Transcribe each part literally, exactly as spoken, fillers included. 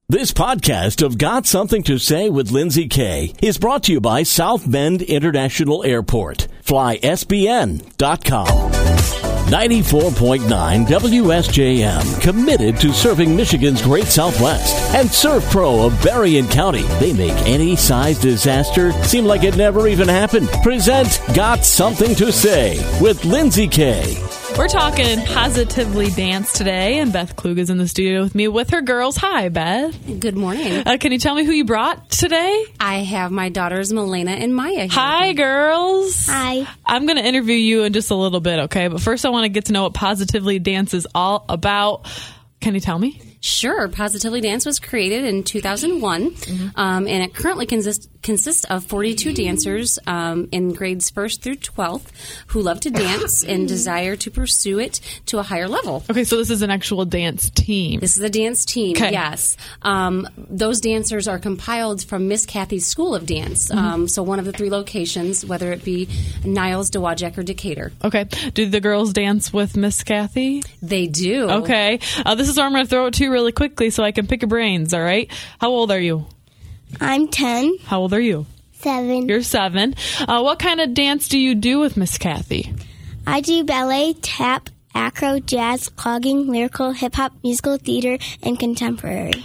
This podcast of Got Something to Say with Lindsay Kay is brought to you by South Bend International Airport. Fly S B N dot com. ninety-four point nine W S J M, committed to serving Michigan's Great Southwest. And ServPro of Berrien County. They make any size disaster seem like it never even happened. Present Got Something to Say with Lindsay Kay. We're talking Positively Dance today, and Beth Klug is in the studio with me with her girls. Hi, Beth. Good morning. Uh, can you tell me who you brought today? I have my daughters, Milena and Maya, here. Hi, girls. Hi. I'm going to interview you in just a little bit, okay? But first I want to get to know what Positively Dance is all about. Can you tell me? Sure. Positively Dance was created in two thousand one, mm-hmm. um, and it currently consists consists of forty-two dancers um, in grades first through twelfth who love to dance and desire to pursue it to a higher level. Okay, so this is an actual dance team. This is a dance team, okay. Yes. Um, those dancers are compiled from Miss Kathy's School of Dance, mm-hmm. um, so one of the three locations, whether it be Niles, Dowagiac, or Decatur. Okay. Do the girls dance with Miss Kathy? They do. Okay. Uh, this is where I'm going to throw it to you really quickly so I can pick your brains, all right? How old are you? I'm ten. How old are you? Seven. You're seven. Uh, what kind of dance do you do with Miss Kathy? I do ballet, tap, acro, jazz, clogging, lyrical, hip-hop, musical, theater, and contemporary.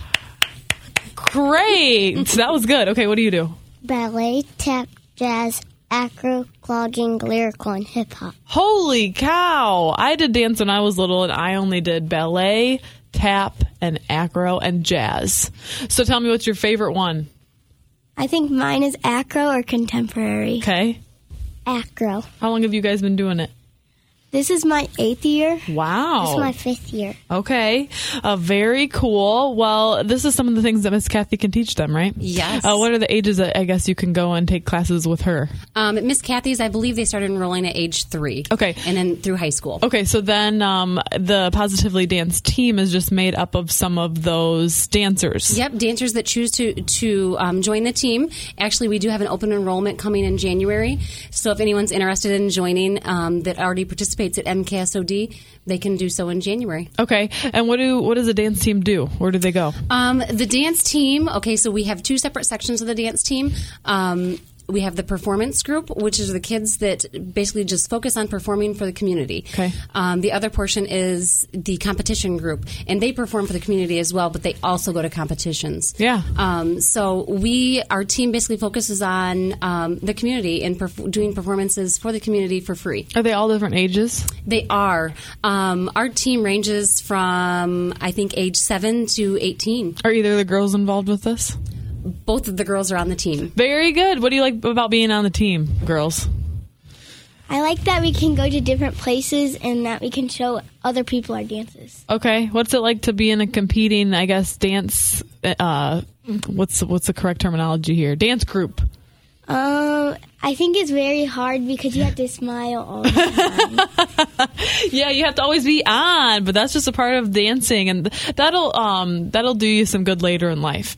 Great. That was good. Okay, what do you do? Ballet, tap, jazz, acro, clogging, lyrical, and hip-hop. Holy cow. I did dance when I was little, and I only did ballet, tap, and acro, and jazz. So tell me, what's your favorite one? I think mine is acro or contemporary. Okay. Acro. How long have you guys been doing it? This is my eighth year. Wow. This is my fifth year. Okay. Uh, very cool. Well, this is some of the things that Miss Kathy can teach them, right? Yes. Uh, what are the ages that I guess you can go and take classes with her? Um, at Miss Kathy's, I believe they started enrolling at age three. Okay. And then through high school. Okay, so then um, the Positively Dance team is just made up of some of those dancers. Yep, dancers that choose to, to um, join the team. Actually, we do have an open enrollment coming in January. So if anyone's interested in joining um, that already participates at M K S O D, they can do so in January. Okay. And what do what does the dance team do? Where do they go? Um, the dance team, okay, so we have two separate sections of the dance team. Um, we have the performance group, which is the kids that basically just focus on performing for the community. Okay. Um, the other portion is the competition group, and they perform for the community as well, but they also go to competitions. Yeah. Um, so we, our team basically focuses on um, the community and perf- doing performances for the community for free. Are they all different ages? They are. Um, our team ranges from, I think, age seven to eighteen. Are either of the girls involved with this? Both of the girls are on the team. Very good. What do you like about being on the team, girls? I like that we can go to different places and that we can show other people our dances. Okay. What's it like to be in a competing, I guess, dance, uh, what's, what's the correct terminology here? Dance group. Um, I think it's very hard because you have to smile all the time. Yeah, you have to always be on, but that's just a part of dancing, and that'll um that'll do you some good later in life.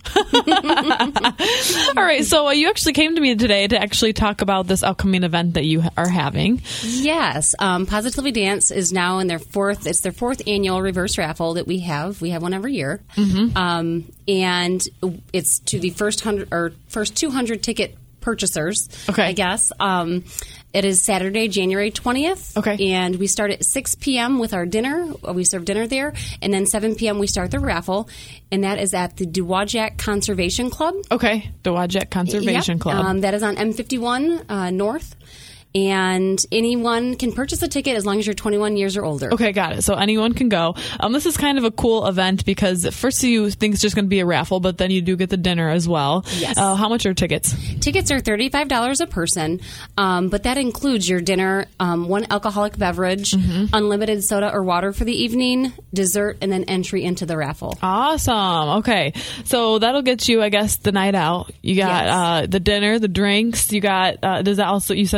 All right, so uh, you actually came to me today to actually talk about this upcoming event that you ha- are having. Yes, um, Positively Dance is now in their fourth. It's their fourth annual reverse raffle that we have. We have one every year, mm-hmm. um, and it's to the first hundred or first two hundred ticket purchasers, okay. I guess. Um, it is Saturday, January twentieth. Okay. And we start at six p.m. with our dinner. We serve dinner there. And then seven p.m. we start the raffle. And that is at the Dowagiac Conservation Club. Okay. Dowagiac Conservation yep. Club. Um, that is on M fifty-one uh, North. And anyone can purchase a ticket as long as you're twenty-one years or older. Okay, got it. So anyone can go. Um, this is kind of a cool event because at first you think it's just going to be a raffle, but then you do get the dinner as well. Yes. Uh, how much are tickets? Tickets are thirty-five dollars a person, um, but that includes your dinner, um, one alcoholic beverage, mm-hmm. unlimited soda or water for the evening, dessert, and then entry into the raffle. Awesome. Okay. So that'll get you, I guess, the night out. You got yes. uh, the dinner, the drinks. You got, uh, does that also, you said, does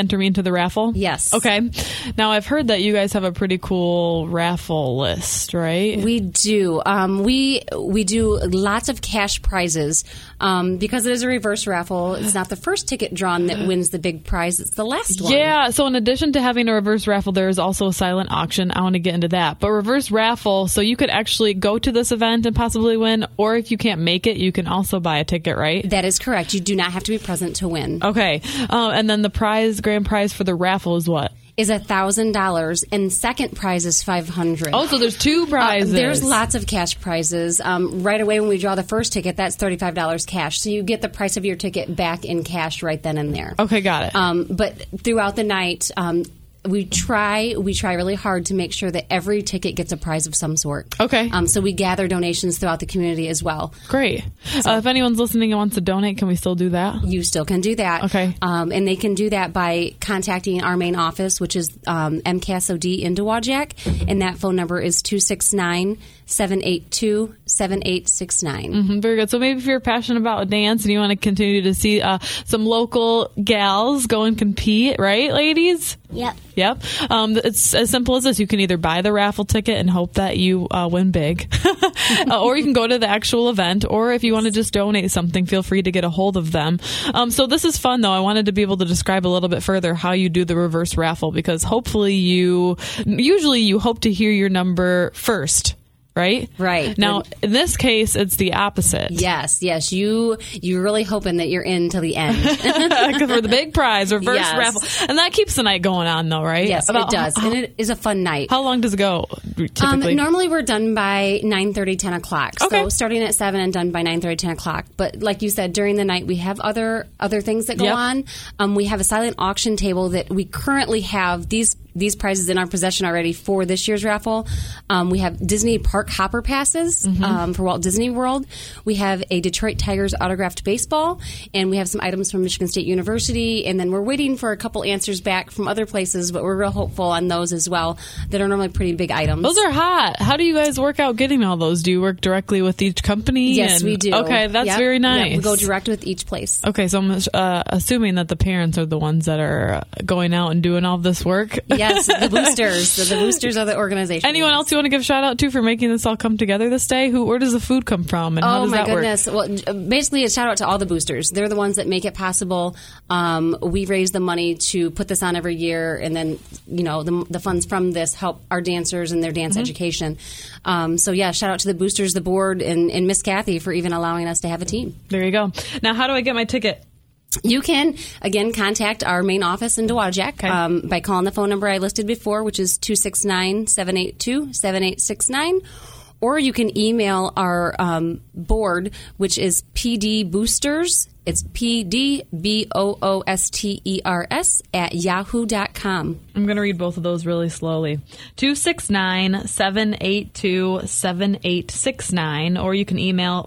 enter me into the raffle? Yes. Okay. Now, I've heard that you guys have a pretty cool raffle list, right? We do. Um, we we do lots of cash prizes um, because it is a reverse raffle. It's not the first ticket drawn that wins the big prize. It's the last one. Yeah. So in addition to having a reverse raffle, there is also a silent auction. I want to get into that. But reverse raffle, so you could actually go to this event and possibly win, or if you can't make it, you can also buy a ticket, right? That is correct. You do not have to be present to win. Okay. Um, and then the prize, grand prize for the raffle is what? Is a thousand dollars, and second prize is five hundred. Oh, so there's two prizes. Uh, there's lots of cash prizes. Um, right away when we draw the first ticket, that's thirty-five dollars cash. So you get the price of your ticket back in cash right then and there. Okay, got it. Um, but throughout the night, um, we try we try really hard to make sure that every ticket gets a prize of some sort. Okay. Um, so we gather donations throughout the community as well. Great. Uh, if anyone's listening and wants to donate, can we still do that? You still can do that. Okay. Um, and they can do that by contacting our main office, which is um, M C A S O D in Dowagiac, and that phone number is two six nine, seven eight two, seven eight six nine. Mm-hmm, very good. So maybe if you're passionate about dance and you want to continue to see uh, some local gals go and compete, right, ladies? Yep. Yep. Um, it's as simple as this. You can either buy the raffle ticket and hope that you uh, win big, uh, or you can go to the actual event, or if you want to just donate something, feel free to get a hold of them. Um, so this is fun, though. I wanted to be able to describe a little bit further how you do the reverse raffle, because hopefully you, usually you hope to hear your number first. Right? Right. Now, in this case, it's the opposite. Yes, yes. You, you're really hoping that you're in till the end. For the big prize, reverse Yes. raffle. And that keeps the night going on, though, right? Yes, About it does. How, and it is a fun night. how long does it go, typically? Um, normally we're done by nine thirty, ten o'clock. Okay. So starting at seven and done by nine thirty, ten o'clock. But like you said, during the night we have other other things that go Yep. on. Um, we have a silent auction table that we currently have these these prizes in our possession already for this year's raffle. Um, we have Disney Park Hopper passes Mm-hmm. um, for Walt Disney World. We have a Detroit Tigers autographed baseball, and we have some items from Michigan State University. And then we're waiting for a couple answers back from other places, but we're real hopeful on those as well that are normally pretty big items. Those are hot. How do you guys work out getting all those? Do you work directly with each company? Yes, and- we do. Okay, that's Yep. very nice. Yep. We go direct with each place. Okay, so I'm uh, assuming that the parents are the ones that are going out and doing all this work. Yes, the boosters. the, the boosters are the organization. Anyone yes. else you want to give a shout out to for making this all come together this day? Who, where does the food come from, and how Oh does my that goodness! work? Well, basically, a shout out to all the boosters. They're the ones that make it possible. Um, we raise the money to put this on every year, and then you know the, the funds from this help our dancers and their dance Mm-hmm. education. Um, so yeah, shout out to the boosters, the board, and, and Miss Kathy for even allowing us to have a team. There you go. Now, how do I get my ticket? You can, again, contact our main office in Dowagiac Okay. um, by calling the phone number I listed before, which is two six nine, seven eight two, seven eight six nine. Or you can email our um, board, which is P D Boosters. It's P D B O O S T E R S at yahoo dot com. I'm going to read both of those really slowly. two six nine, seven eight two, seven eight six nine, or you can email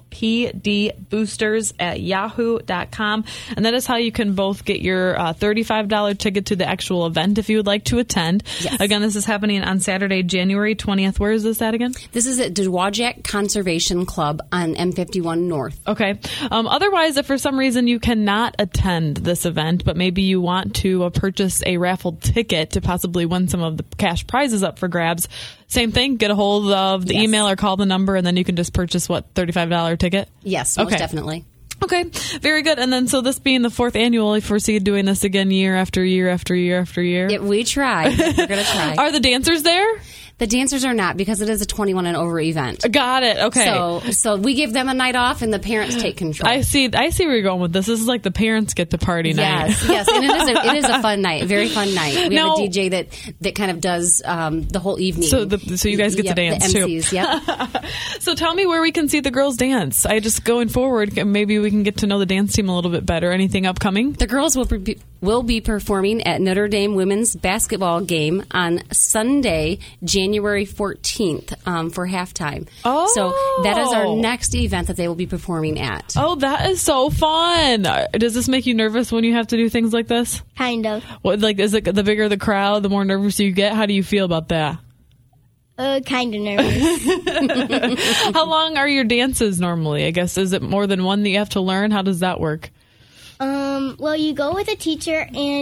pdboosters at yahoo dot com. And that is how you can both get your uh, thirty-five dollars ticket to the actual event if you would like to attend. Yes. Again, this is happening on Saturday, January twentieth. Where is this at again? This is at Dowagiac Conservation Club on M fifty-one North. Okay. Um, otherwise, if for some reason you cannot attend this event, but maybe you want to uh, purchase a raffle ticket to possibly win some of the cash prizes up for grabs, same thing. Get a hold of the Yes. email or call the number, and then you can just purchase, what, thirty-five dollars ticket? Yes, most Okay. definitely. Okay, very good. And then, so this being the fourth annual, I foresee doing this again year after year after year after year. It, we try. We're going to try. Are the dancers there? The dancers are not, because it is a twenty-one and over event. Got it. Okay. So, so we give them a night off, and the parents take control. I see. I see where you're going with this. This is like the parents get to party night. Yes, yes, and it is a, it is a fun night, very fun night. We Now- have a D J that that kind of does um, the whole evening. So the- so you guys get to Yep, dance, the too. M Cs, Yep. So tell me where we can see the girls dance. I just going forward, maybe we can get to know the dance team a little bit better. Anything upcoming? The girls will be, will be performing at Notre Dame women's basketball game on Sunday, January fourteenth, um, for halftime. Oh. So that is our next event that they will be performing at. Oh, that is so fun. Uh, Does this make you nervous when you have to do things like this? Kind of. What, like, is it the bigger the crowd, the more nervous you get? How do you feel about that? Uh, kind of nervous. How long are your dances normally? I guess, is it more than one that you have to learn? How does that work? um, well, you go with a teacher, and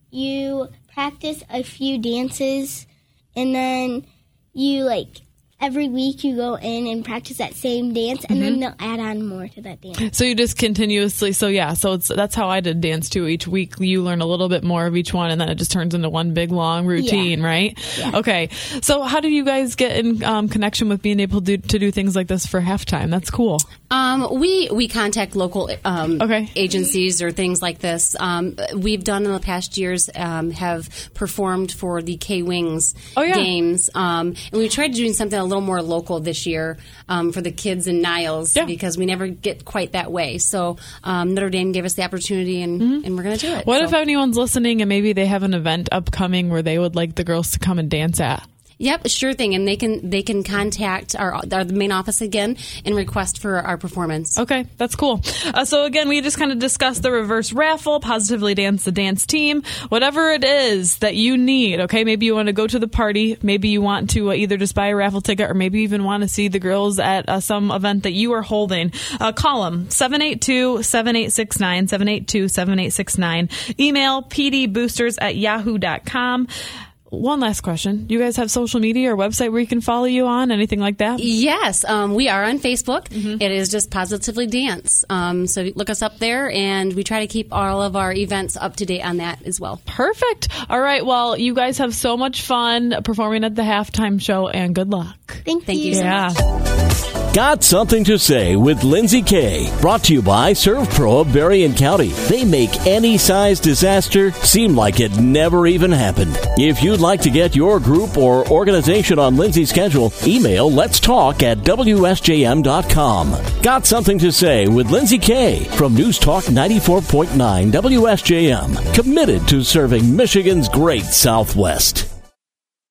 you practice a few dances, and then you, like, every week you go in and practice that same dance, and mm-hmm. then they'll add on more to that dance. So you just continuously, so yeah, so it's that's how I did dance too. Each week you learn a little bit more of each one, and then it just turns into one big long routine, yeah. right? Yeah. Okay. So how do you guys get in um, connection with being able to, to do things like this for halftime? That's cool. Um, we we contact local um, okay. agencies or things like this. Um, we've done in the past years um, have performed for the K-Wings oh, yeah. games, um, and we tried doing something a little more local this year um, for the kids in Niles yeah. because we never get quite that way. So um, Notre Dame gave us the opportunity, and, mm-hmm. and we're going to do it. What so. if anyone's listening and maybe they have an event upcoming where they would like the girls to come and dance at? Yep, sure thing, and they can they can contact our, our the main office again and request for our performance. Okay, that's cool. Uh, so again, we just kind of discussed the reverse raffle, Positively Dance the Dance Team, whatever it is that you need. Okay, maybe you want to go to the party, maybe you want to uh, either just buy a raffle ticket, or maybe even want to see the girls at uh, some event that you are holding. Uh, call them seven eight two, seven eight six nine, seven eight two, seven eight six nine. Email p d boosters at yahoo dot com. One last question. You guys have social media or website where you can follow you on? Anything like that? Yes. Um, we are on Facebook. Mm-hmm. It is just Positively Dance. Um, so look us up there, and we try to keep all of our events up to date on that as well. Perfect. All right. Well, you guys have so much fun performing at the halftime show, and good luck. Thank, Thank you. you so yeah. much. Got Something to Say with Lindsay Kay. Brought to you by Serve Pro of Berrien County. They make any size disaster seem like it never even happened. If you'd like to get your group or organization on Lindsay's schedule, email let's talk at w s j m dot com. Got Something to Say with Lindsay Kay from News Talk ninety-four point nine W S J M. Committed to serving Michigan's great Southwest.